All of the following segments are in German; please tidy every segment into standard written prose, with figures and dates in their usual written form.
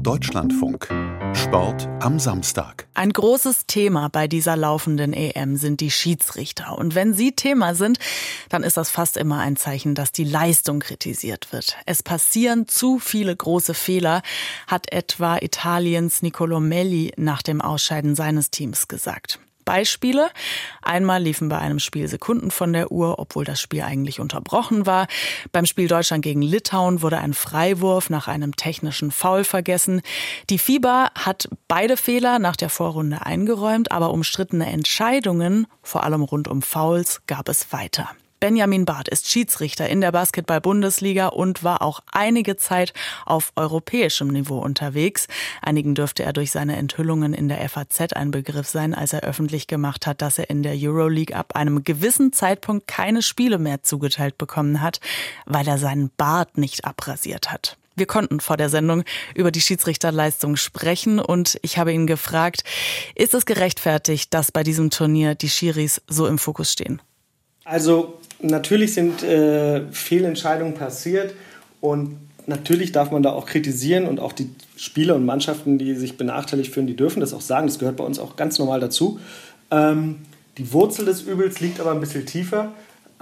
Deutschlandfunk. Sport am Samstag. Ein großes Thema bei dieser laufenden EM sind die Schiedsrichter. Und wenn sie Thema sind, dann ist das fast immer ein Zeichen, dass die Leistung kritisiert wird. Es passieren zu viele große Fehler, hat etwa Italiens Niccolò Melli nach dem Ausscheiden seines Teams gesagt. Beispiele: Einmal liefen bei einem Spiel Sekunden von der Uhr, obwohl das Spiel eigentlich unterbrochen war. Beim Spiel Deutschland gegen Litauen wurde ein Freiwurf nach einem technischen Foul vergessen. Die FIBA hat beide Fehler nach der Vorrunde eingeräumt, aber umstrittene Entscheidungen, vor allem rund um Fouls, gab es weiter. Benjamin Barth ist Schiedsrichter in der Basketball-Bundesliga und war auch einige Zeit auf europäischem Niveau unterwegs. Einigen dürfte er durch seine Enthüllungen in der FAZ ein Begriff sein, als er öffentlich gemacht hat, dass er in der Euroleague ab einem gewissen Zeitpunkt keine Spiele mehr zugeteilt bekommen hat, weil er seinen Bart nicht abrasiert hat. Wir konnten vor der Sendung über die Schiedsrichterleistung sprechen und ich habe ihn gefragt, ist es gerechtfertigt, dass bei diesem Turnier die Schiris so im Fokus stehen? Also natürlich sind Fehlentscheidungen passiert und natürlich darf man da auch kritisieren und auch die Spieler und Mannschaften, die sich benachteiligt fühlen, die dürfen das auch sagen. Das gehört bei uns auch ganz normal dazu. Die Wurzel des Übels liegt aber ein bisschen tiefer,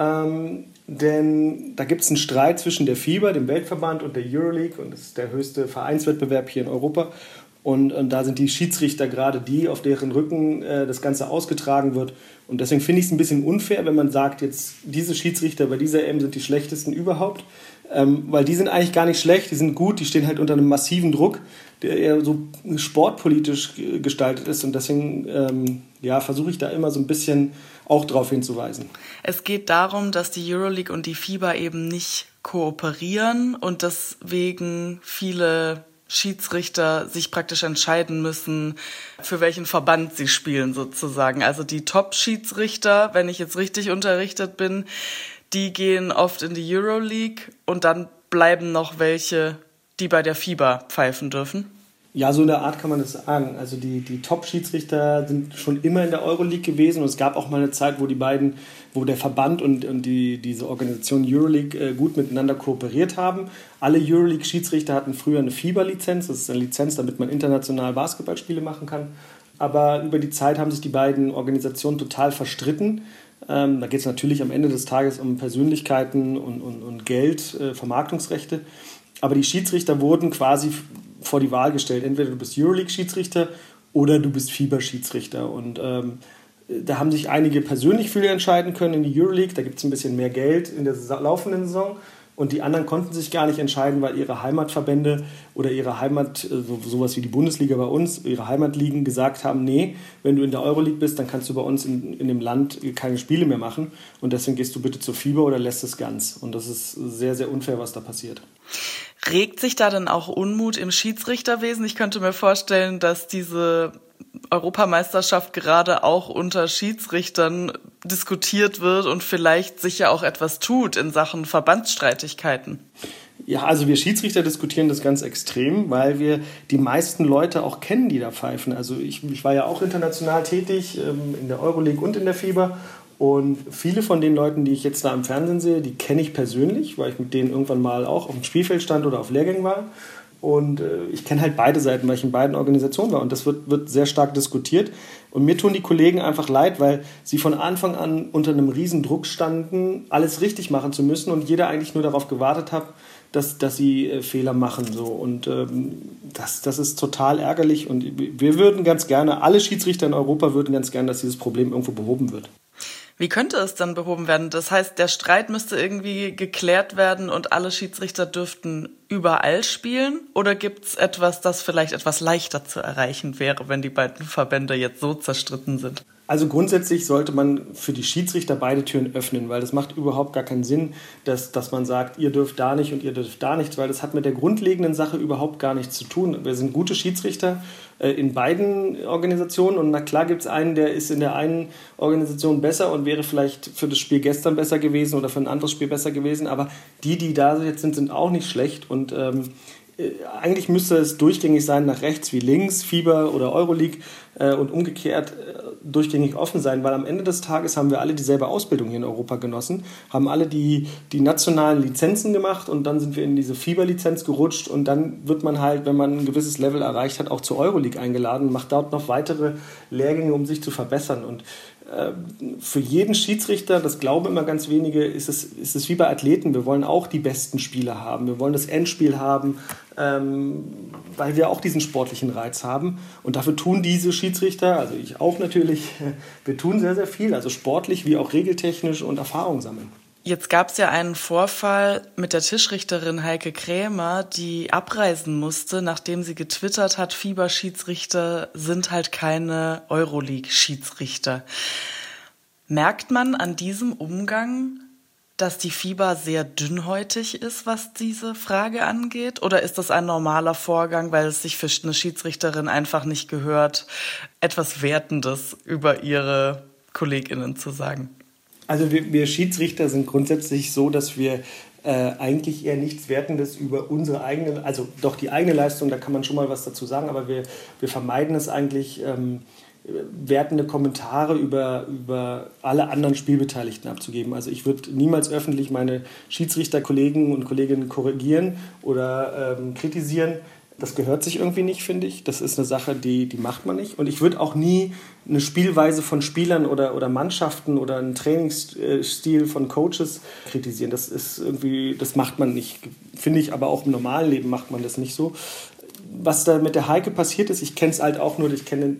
denn da gibt es einen Streit zwischen der FIBA, dem Weltverband, und der Euroleague, und das ist der höchste Vereinswettbewerb hier in Europa. Und da sind die Schiedsrichter gerade die, auf deren Rücken das Ganze ausgetragen wird. Und deswegen finde ich es ein bisschen unfair, wenn man sagt, jetzt diese Schiedsrichter bei dieser EM sind die schlechtesten überhaupt. Weil die sind eigentlich gar nicht schlecht, die sind gut, die stehen halt unter einem massiven Druck, der eher so sportpolitisch gestaltet ist. Und deswegen versuche ich da immer so ein bisschen auch darauf hinzuweisen. Es geht darum, dass die Euroleague und die FIBA eben nicht kooperieren und deswegen viele Schiedsrichter sich praktisch entscheiden müssen, für welchen Verband sie spielen sozusagen. Also die Top-Schiedsrichter, wenn ich jetzt richtig unterrichtet bin, die gehen oft in die Euroleague und dann bleiben noch welche, die bei der FIBA pfeifen dürfen. Ja, so in der Art kann man das sagen. Also die Top-Schiedsrichter sind schon immer in der Euroleague gewesen und es gab auch mal eine Zeit, wo der Verband und diese Organisation Euroleague gut miteinander kooperiert haben. Alle Euroleague-Schiedsrichter hatten früher eine FIBA-Lizenz, das ist eine Lizenz, damit man international Basketballspiele machen kann. Aber über die Zeit haben sich die beiden Organisationen total verstritten. Da geht es natürlich am Ende des Tages um Persönlichkeiten und Geld, Vermarktungsrechte. Aber die Schiedsrichter wurden quasi vor die Wahl gestellt. Entweder du bist Euroleague-Schiedsrichter oder du bist FIBA-Schiedsrichter. Und da haben sich einige persönlich für entscheiden können in die Euroleague. Da gibt es ein bisschen mehr Geld in der laufenden Saison. Und die anderen konnten sich gar nicht entscheiden, weil ihre Heimatverbände oder ihre Heimat, sowas wie die Bundesliga bei uns, ihre Heimatligen gesagt haben, nee, wenn du in der Euroleague bist, dann kannst du bei uns in dem Land keine Spiele mehr machen. Und deswegen gehst du bitte zur FIBA oder lässt es ganz. Und das ist sehr, sehr unfair, was da passiert. Regt sich da denn auch Unmut im Schiedsrichterwesen? Ich könnte mir vorstellen, dass diese Europameisterschaft gerade auch unter Schiedsrichtern diskutiert wird und vielleicht sich ja auch etwas tut in Sachen Verbandsstreitigkeiten. Ja, also wir Schiedsrichter diskutieren das ganz extrem, weil wir die meisten Leute auch kennen, die da pfeifen. Also ich war ja auch international tätig, in der Euroleague und in der FIBA. Und viele von den Leuten, die ich jetzt da im Fernsehen sehe, die kenne ich persönlich, weil ich mit denen irgendwann mal auch auf dem Spielfeld stand oder auf Lehrgängen war. Und ich kenne halt beide Seiten, weil ich in beiden Organisationen war. Und das wird sehr stark diskutiert. Und mir tun die Kollegen einfach leid, weil sie von Anfang an unter einem riesen Druck standen, alles richtig machen zu müssen. Und jeder eigentlich nur darauf gewartet hat, dass sie Fehler machen. So. Und das ist total ärgerlich. Und wir würden ganz gerne, alle Schiedsrichter in Europa würden ganz gerne, dass dieses Problem irgendwo behoben wird. Wie könnte es dann behoben werden? Das heißt, der Streit müsste irgendwie geklärt werden und alle Schiedsrichter dürften überall spielen? Oder gibt es etwas, das vielleicht etwas leichter zu erreichen wäre, wenn die beiden Verbände jetzt so zerstritten sind? Also grundsätzlich sollte man für die Schiedsrichter beide Türen öffnen, weil das macht überhaupt gar keinen Sinn, dass man sagt, ihr dürft da nicht und ihr dürft da nicht, weil das hat mit der grundlegenden Sache überhaupt gar nichts zu tun. Wir sind gute Schiedsrichter in beiden Organisationen und na klar gibt es einen, der ist in der einen Organisation besser und wäre vielleicht für das Spiel gestern besser gewesen oder für ein anderes Spiel besser gewesen, aber die da jetzt sind auch nicht schlecht und eigentlich müsste es durchgängig sein nach rechts wie links, FIBA oder Euroleague und umgekehrt. durchgängig offen sein, weil am Ende des Tages haben wir alle dieselbe Ausbildung hier in Europa genossen, haben alle die nationalen Lizenzen gemacht und dann sind wir in diese FIBA-Lizenz gerutscht und dann wird man halt, wenn man ein gewisses Level erreicht hat, auch zur Euroleague eingeladen und macht dort noch weitere Lehrgänge, um sich zu verbessern. Und für jeden Schiedsrichter, das glauben immer ganz wenige, ist es wie bei Athleten. Wir wollen auch die besten Spieler haben. Wir wollen das Endspiel haben, weil wir auch diesen sportlichen Reiz haben. Und dafür tun diese Schiedsrichter, also ich auch natürlich, wir tun sehr, sehr viel, also sportlich wie auch regeltechnisch und Erfahrung sammeln. Jetzt gab es ja einen Vorfall mit der Tischrichterin Heike Krämer, die abreisen musste, nachdem sie getwittert hat, FIBA-Schiedsrichter sind halt keine Euroleague-Schiedsrichter. Merkt man an diesem Umgang, dass die FIBA sehr dünnhäutig ist, was diese Frage angeht? Oder ist das ein normaler Vorgang, weil es sich für eine Schiedsrichterin einfach nicht gehört, etwas Wertendes über ihre KollegInnen zu sagen? Also wir Schiedsrichter sind grundsätzlich so, dass wir eigentlich eher nichts Wertendes über unsere eigene, also doch die eigene Leistung, da kann man schon mal was dazu sagen, aber wir vermeiden es eigentlich, wertende Kommentare über alle anderen Spielbeteiligten abzugeben. Also ich würde niemals öffentlich meine Schiedsrichterkollegen und Kolleginnen korrigieren oder kritisieren. Das gehört sich irgendwie nicht, finde ich. Das ist eine Sache, die macht man nicht. Und ich würde auch nie eine Spielweise von Spielern oder Mannschaften oder einen Trainingsstil von Coaches kritisieren. Das ist irgendwie, das macht man nicht. Finde ich, aber auch im normalen Leben macht man das nicht so. Was da mit der Heike passiert ist, ich kenne es halt auch nur,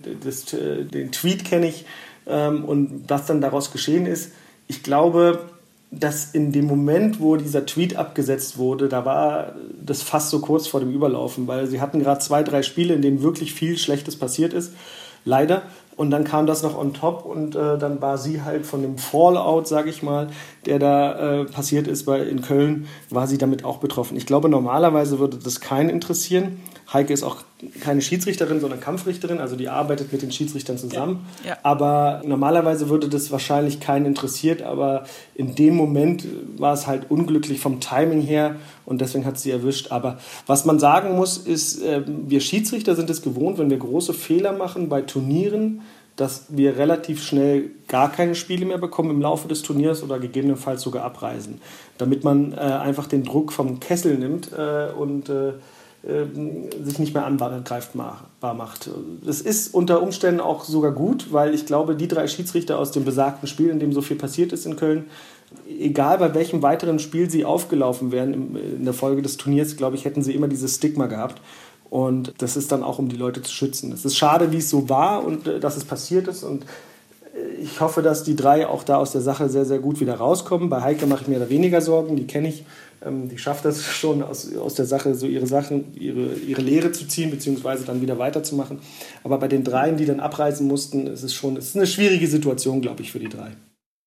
den Tweet kenne ich und was dann daraus geschehen ist. Ich glaube, dass in dem Moment, wo dieser Tweet abgesetzt wurde, da war das fast so kurz vor dem Überlaufen, weil sie hatten gerade 2, 3 Spiele, in denen wirklich viel Schlechtes passiert ist, leider. Und dann kam das noch on top und dann war sie halt von dem Fallout, sage ich mal, der da passiert ist in Köln, war sie damit auch betroffen. Ich glaube, normalerweise würde das keinen interessieren. Heike ist auch keine Schiedsrichterin, sondern Kampfrichterin, also die arbeitet mit den Schiedsrichtern zusammen. Ja. Aber normalerweise würde das wahrscheinlich keinen interessiert, aber in dem Moment war es halt unglücklich vom Timing her und deswegen hat sie erwischt. Aber was man sagen muss, ist, wir Schiedsrichter sind es gewohnt, wenn wir große Fehler machen bei Turnieren, dass wir relativ schnell gar keine Spiele mehr bekommen im Laufe des Turniers oder gegebenenfalls sogar abreisen, damit man einfach den Druck vom Kessel nimmt und sich nicht mehr angreifbar macht. Das ist unter Umständen auch sogar gut, weil ich glaube, die 3 Schiedsrichter aus dem besagten Spiel, in dem so viel passiert ist in Köln, egal bei welchem weiteren Spiel sie aufgelaufen wären in der Folge des Turniers, glaube ich, hätten sie immer dieses Stigma gehabt. Und das ist dann auch, um die Leute zu schützen. Es ist schade, wie es so war und dass es passiert ist. Und ich hoffe, dass die 3 auch da aus der Sache sehr, sehr gut wieder rauskommen. Bei Heike mache ich mir da weniger Sorgen, die kenne ich. Die schafft das schon, aus der Sache so ihre Lehre zu ziehen, beziehungsweise dann wieder weiterzumachen. Aber bei den 3, die dann abreisen mussten, ist es eine schwierige Situation, glaube ich, für die 3.